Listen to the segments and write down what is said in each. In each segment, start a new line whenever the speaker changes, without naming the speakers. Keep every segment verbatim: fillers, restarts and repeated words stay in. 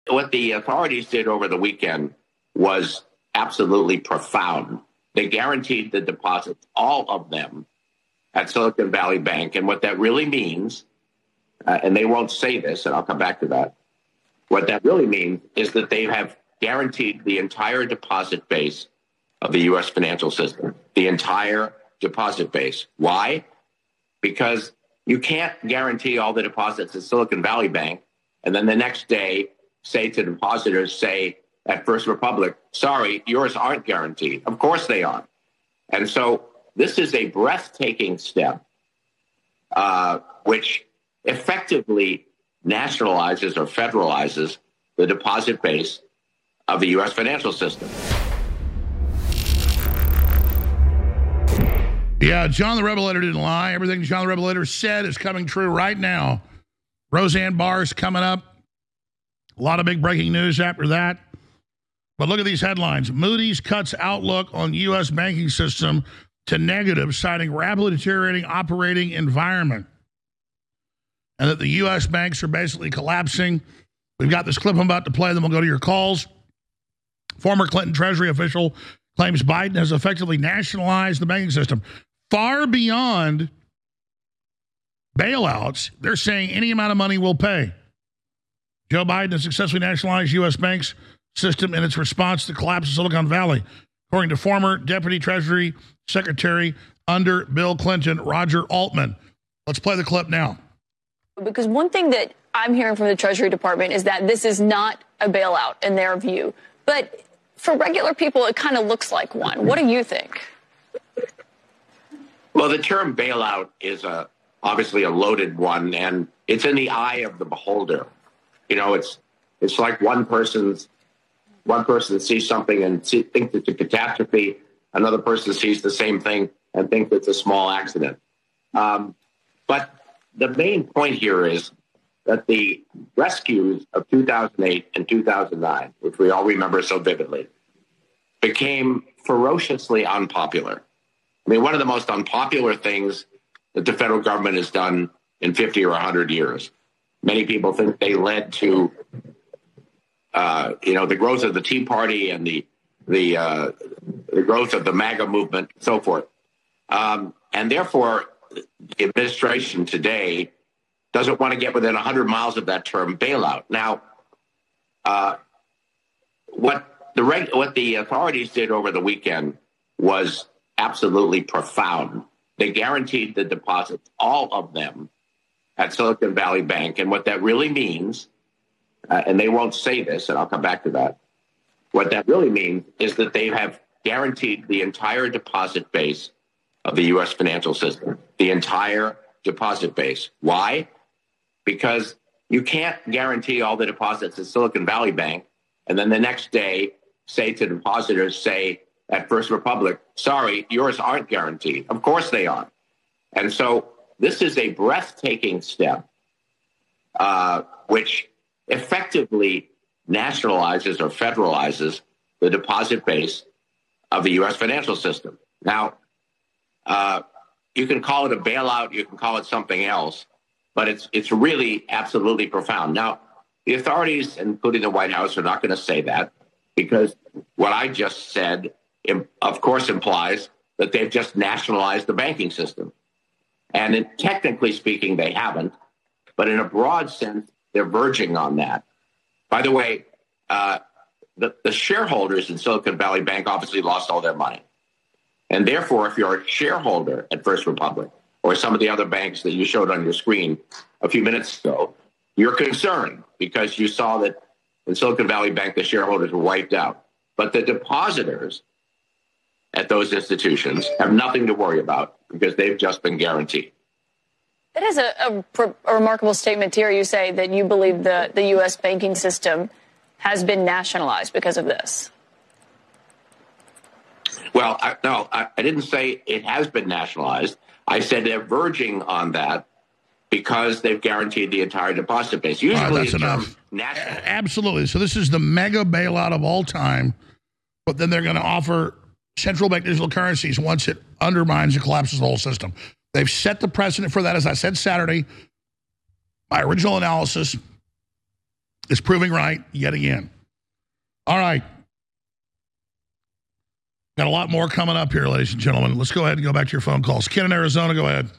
What the authorities did over the weekend was absolutely profound. They guaranteed the deposits, all of them, at Silicon Valley Bank. And what that really means, uh, and they won't say this, and I'll come back to that, what that really means is that they have guaranteed the entire deposit base of the U S financial system, the entire deposit base. Why? Because you can't guarantee all the deposits at Silicon Valley Bank and then the next day say to depositors, say at First Republic, sorry, yours aren't guaranteed. Of course they are. And so this is a breathtaking step, uh, which effectively nationalizes or federalizes the deposit base of the U S financial system.
Yeah, John the Revelator didn't lie. Everything John the Revelator said is coming true right now. Roseanne Barr's coming up. A lot of big breaking news after that. But look at these headlines. Moody's cuts outlook on U S banking system to negative, citing rapidly deteriorating operating environment. And that the U S banks are basically collapsing. We've got this clip I'm about to play, then we'll go to your calls. Former Clinton Treasury official claims Biden has effectively nationalized the banking system. Far beyond bailouts, they're saying any amount of money will pay. Joe Biden has successfully nationalized U S banks system in its response to the collapse of Silicon Valley, according to former Deputy Treasury Secretary under Bill Clinton, Roger Altman. Let's play the clip now.
Because one thing that I'm hearing from the Treasury Department is that this is not a bailout in their view. But for regular people, it kind of looks like one. What do you think?
Well, the term bailout is a, obviously a loaded one, and it's in the eye of the beholder. You know, it's it's like one person's one person sees something and see, thinks it's a catastrophe. Another person sees the same thing and thinks it's a small accident. Um, but the main point here is that the rescues of two thousand eight and two thousand nine, which we all remember so vividly, became ferociously unpopular. I mean, one of the most unpopular things that the federal government has done in fifty or one hundred years. Many people think they led to, uh, you know, the growth of the Tea Party and the the uh, the growth of the MAGA movement, and so forth. Um, and therefore, the administration today doesn't want to get within one hundred miles of that term bailout. Now, uh, what the reg- what the authorities did over the weekend was absolutely profound. They guaranteed the deposits, all of them, at Silicon Valley Bank. And what that really means, uh, and they won't say this, and I'll come back to that, what that really means is that they have guaranteed the entire deposit base of the U S financial system, the entire deposit base. Why? Because you can't guarantee all the deposits at Silicon Valley Bank and then the next day say to depositors, say at First Republic, sorry, yours aren't guaranteed. Of course they are. And so this is a breathtaking step, uh, which effectively nationalizes or federalizes the deposit base of the U S financial system. Now, uh, you can call it a bailout, you can call it something else, but it's it's really absolutely profound. Now, the authorities, including the White House, are not going to say that because what I just said, of course, implies that they've just nationalized the banking system. And in, technically speaking, they haven't, but in a broad sense, they're verging on that. By the way, uh, the, the shareholders in Silicon Valley Bank obviously lost all their money. And therefore, if you're a shareholder at First Republic or some of the other banks that you showed on your screen a few minutes ago, you're concerned because you saw that in Silicon Valley Bank, the shareholders were wiped out. But the depositors at those institutions have nothing to worry about because they've just been guaranteed.
That is a, a, a remarkable statement here. You say that you believe the, the U S banking system has been nationalized because of this.
Well, I, no, I, I didn't say it has been nationalized. I said they're verging on that because they've guaranteed the entire deposit base. Usually,
right, that's enough.
National.
Absolutely. So this is the mega bailout of all time, but then they're going to offer central bank digital currencies once it undermines and collapses the whole system. They've set the precedent for that. As I said Saturday, my original analysis is proving right yet again. All right. Got a lot more coming up here, ladies and gentlemen. Let's go ahead and go back to your phone calls. Ken in Arizona, go ahead.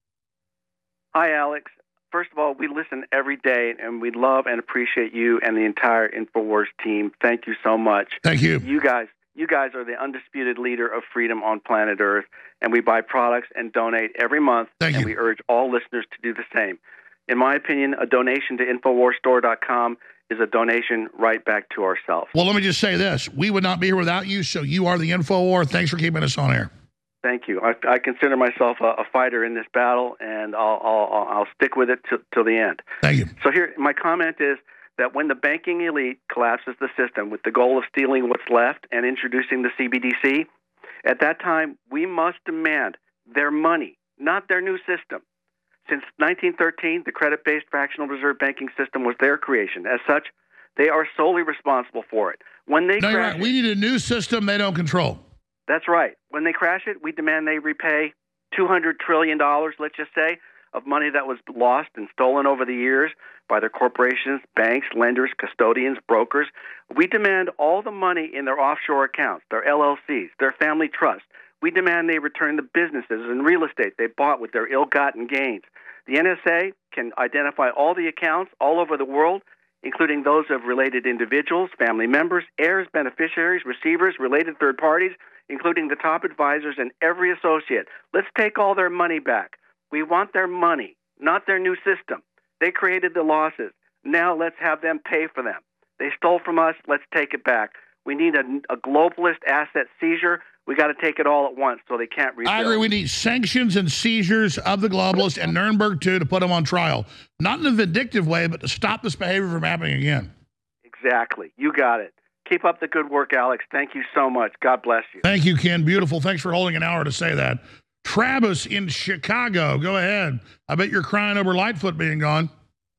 Hi, Alex. First of all, we listen every day, and we love and appreciate you and the entire InfoWars team. Thank you so much.
Thank you.
You guys, you guys are the undisputed leader of freedom on planet Earth, and we buy products and donate every month.
Thank
and
you.
we urge all listeners to do the same. In my opinion, a donation to Infowars Store dot com is a donation right back to ourselves.
Well, let me just say this. We would not be here without you, so you are the InfoWar. Thanks for keeping us on air.
Thank you. I, I consider myself a, a fighter in this battle, and I'll, I'll, I'll stick with it till the end.
Thank you.
So here, my comment is that when the banking elite collapses the system with the goal of stealing what's left and introducing the C B D C, at that time, we must demand their money, not their new system. Since nineteen thirteen, the credit-based fractional reserve banking system was their creation. As such, they are solely responsible for it. When they
no,
crash
you're right. We need a new system they don't control.
That's right. When they crash it, we demand they repay two hundred trillion dollars, let's just say, of money that was lost and stolen over the years by their corporations, banks, lenders, custodians, brokers. We demand all the money in their offshore accounts, their L L Cs, their family trusts. We demand they return the businesses and real estate they bought with their ill-gotten gains. The N S A can identify all the accounts all over the world, including those of related individuals, family members, heirs, beneficiaries, receivers, related third parties, including the top advisors and every associate. Let's take all their money back. We want their money, not their new system. They created the losses. Now let's have them pay for them. They stole from us. Let's take it back. We need a, a globalist asset seizure. We got to take it all at once so they can't rebuild.
I agree. We need sanctions and seizures of the globalists and Nuremberg too to put them on trial. Not in a vindictive way, but to stop this behavior from happening again.
Exactly. You got it. Keep up the good work, Alex. Thank you so much. God bless you.
Thank you, Ken. Beautiful. Thanks for holding an hour to say that. Travis in Chicago, go ahead. I bet you're crying over Lightfoot being gone.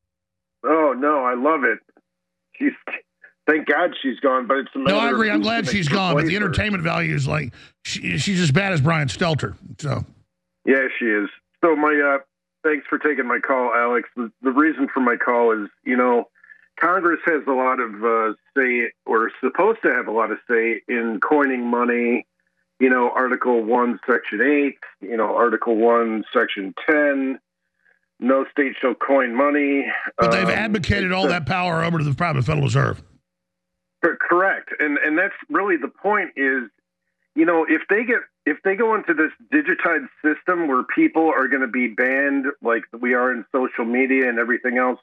Oh, no, I love it. She's, thank God she's gone, but it's a matter
No, I agree.
of
I'm glad she's gone, but the
her.
entertainment value is like, she, she's as bad as Brian Stelter. So,
yeah, she is. So my, uh, thanks for taking my call, Alex. The, the reason for my call is, you know, Congress has a lot of uh, say, or is supposed to have a lot of say in coining money. You know, Article one, Section eight, you know, Article one, Section ten, no state shall coin money.
But they've
um,
advocated all that power over to the private Federal Reserve.
Correct. And and that's really the point is, you know, if they get if they go into this digitized system where people are going to be banned like we are in social media and everything else,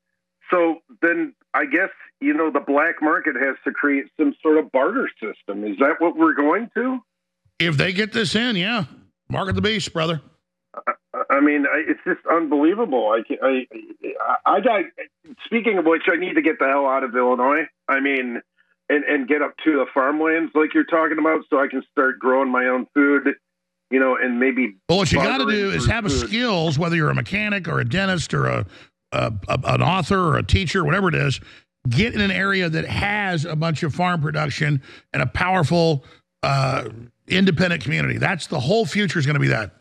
so then I guess, you know, the black market has to create some sort of barter system. Is that what we're going to?
If they get this in, yeah. Market the beast, brother.
I, I mean, I, it's just unbelievable. I, I, I got, speaking of which, I need to get the hell out of Illinois. I mean, and, and get up to the farmlands like you're talking about so I can start growing my own food, you know, and maybe.
Well, what you got to
bartering
do is
for
have a
food.
skills, whether you're a mechanic or a dentist or a, a, a an author or a teacher, whatever it is, get in an area that has a bunch of farm production and a powerful uh, independent community. That's the whole future is going to be that.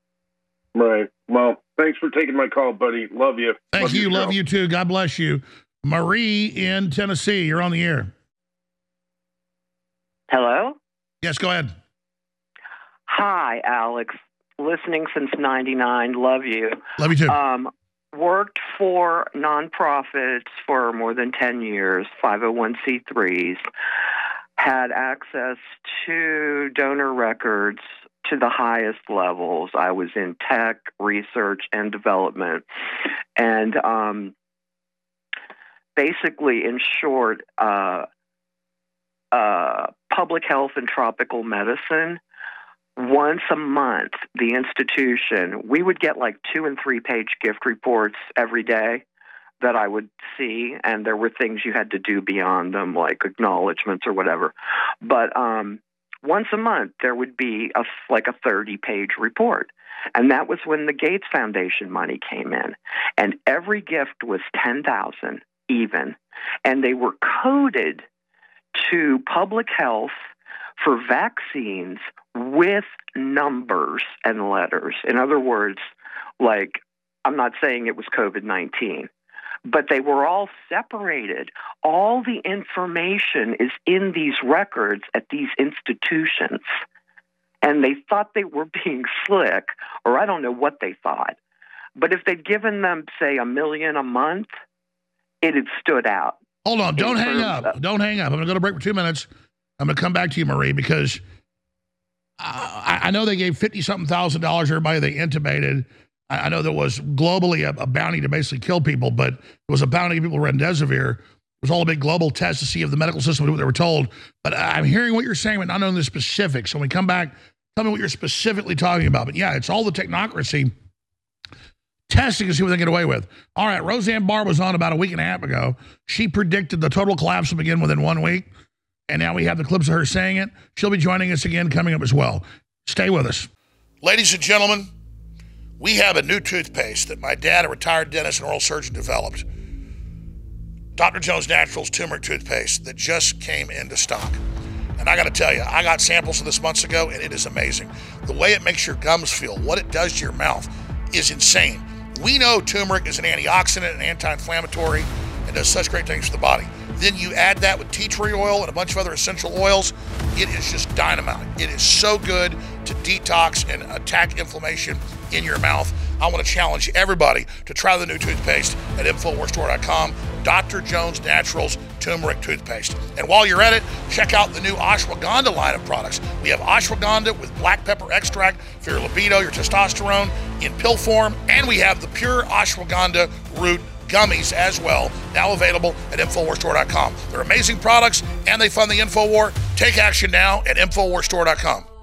Right. Well, thanks for taking my call, buddy. Love you.
Thank
Love
you.
your
Love
show.
you too. God bless you. Marie in Tennessee, you're on the air.
Hello?
Yes, go ahead.
Hi, Alex. Listening since ninety-nine. Love you.
Love you too.
Um, worked for nonprofits for more than ten years, five oh one c threes. Had access to donor records to the highest levels. I was in tech, research, and development. And um, basically, in short, uh, uh, public health and tropical medicine, once a month, the institution, we would get like two and three page gift reports every day that I would see, and there were things you had to do beyond them, like acknowledgments or whatever. But um, once a month, there would be a, like a thirty page report. And that was when the Gates Foundation money came in. And every gift was ten thousand even. And they were coded to public health for vaccines with numbers and letters. In other words, like, I'm not saying it was COVID nineteen, but they were all separated. All the information is in these records at these institutions. And they thought they were being slick, or I don't know what they thought. But if they'd given them, say, a million a month, it had stood out.
Hold on. Don't hang up. Of- don't hang up. I'm going to go to break for two minutes. I'm going to come back to you, Marie, because I, I know they gave fifty-something thousand dollars to everybody they intubated. I, I know there was globally a, a bounty to basically kill people, but it was a bounty of people who were remdesivir. It was all a big global test to see if the medical system would do what they were told. But I'm hearing what you're saying, but not knowing the specifics. So when we come back, tell me what you're specifically talking about. But yeah, it's all the technocracy testing to see what they get away with. All right, Roseanne Barr was on about a week and a half ago. She predicted the total collapse will begin within one week. And now we have the clips of her saying it. She'll be joining us again coming up as well. Stay with us. Ladies and gentlemen, we have a new toothpaste that my dad, a retired dentist and oral surgeon, developed. Doctor Jones Naturals Turmeric Toothpaste that just came into stock. And I got to tell you, I got samples of this months ago, and it is amazing. The way it makes your gums feel, what it does to your mouth is insane. We know turmeric is an antioxidant and anti-inflammatory and does such great things for the body. Then you add that with tea tree oil and a bunch of other essential oils. It is just dynamite. It is so good to detox and attack inflammation in your mouth. I want to challenge everybody to try the new toothpaste at Infowars Store dot com, Doctor Jones Naturals Turmeric Toothpaste. And while you're at it, check out the new ashwagandha line of products. We have ashwagandha with black pepper extract for your libido, your testosterone in pill form, and we have the pure ashwagandha root gummies as well, now available at Infowars Store dot com. They're amazing products, and they fund the InfoWar. Take action now at Infowars Store dot com.